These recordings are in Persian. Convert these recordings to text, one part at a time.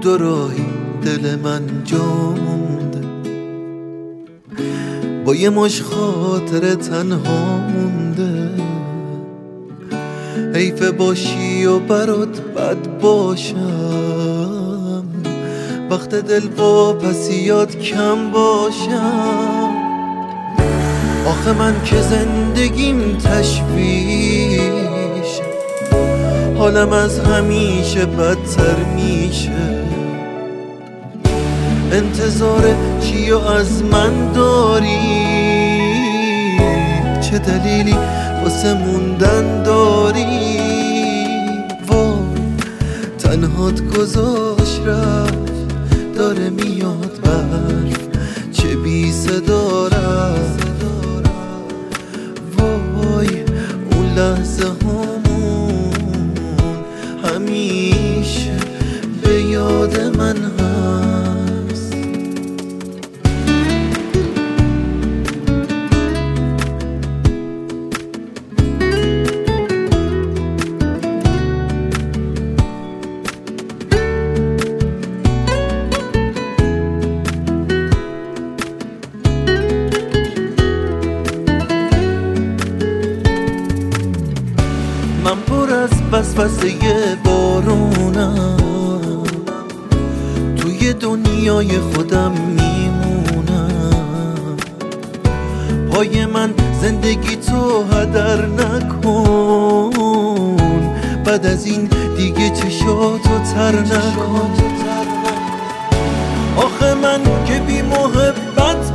و راهی دل من جا مونده، با یه مش خاطر تنها مونده. حیفه باشی و برات بد باشم، وقت دل واپسیات کم باشم. آخه من که زندگیم تشویش، حالم از همیشه بدتر میشه. انتظار چی و از من داری؟ چه دلیلی واسه موندن داری؟ وای تنهات گذاشت رفت، داره میاد برف چه بی صدا رفت. وای اون لحظه همون همیشه به یاد من هست. من پر از وسوسه بارونم، توی دنیای خودم میمونم. پای من زندگی تو هدر نکن، بعد از این دیگه چشاتو تر نکن. آخه من که بی محبت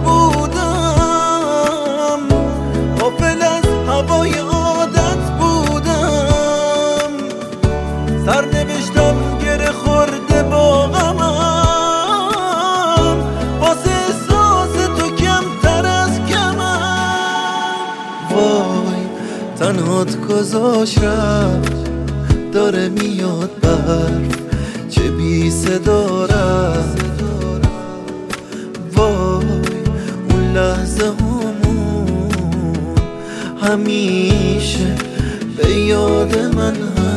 بودم، غافل از هوای سر نوشتم گره خورده با غمم، واسه احساس تو کمتر از کمم. وای تنهات گذاشت رفت، داره میاد برف چه بی صدا رفت. وای اون لحظه همون همیشه به یاد من هست.